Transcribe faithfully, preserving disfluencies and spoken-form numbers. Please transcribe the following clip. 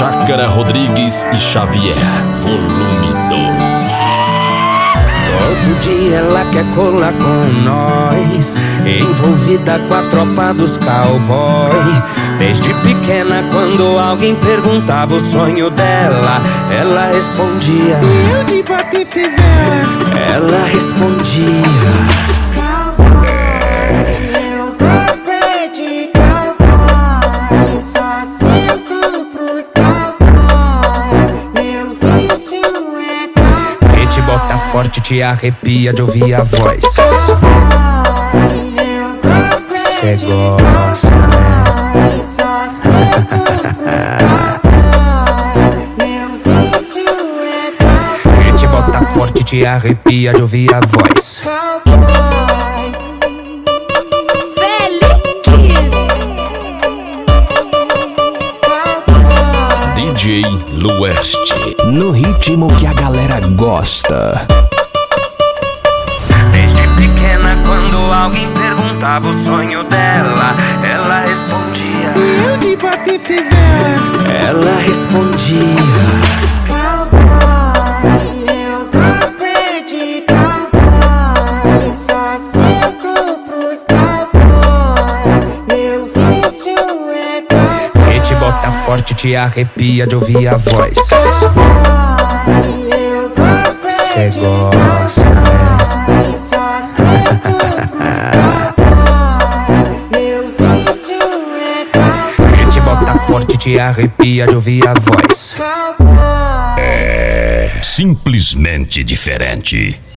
Chácara Rodrigues e Xavier, volume dois. Todo dia ela quer colar com nós, envolvida com a tropa dos cowboy. Desde pequena, quando alguém perguntava o sonho dela, ela respondia: eu de Patife velho. Ela respondia: bota forte, te arrepia de ouvir a voz. Cê gosta, né? Que te bota forte, te arrepia de ouvir a voz. D J Lueste, no ritmo que a galera gosta. Desde pequena, quando alguém perguntava o sonho dela, ela respondia: eu de Patife velho. Ela respondia: cowboy, eu gosto é de cowboy. Só sinto pros cowboy, meu vício é cowboy. Que te bota forte, te arrepia de ouvir a voz. Cê gosta, né? Só sinto pros cowboy, meu vício é cowboy. Que te bota forte, te arrepia de ouvir a voz. é simplesmente diferente.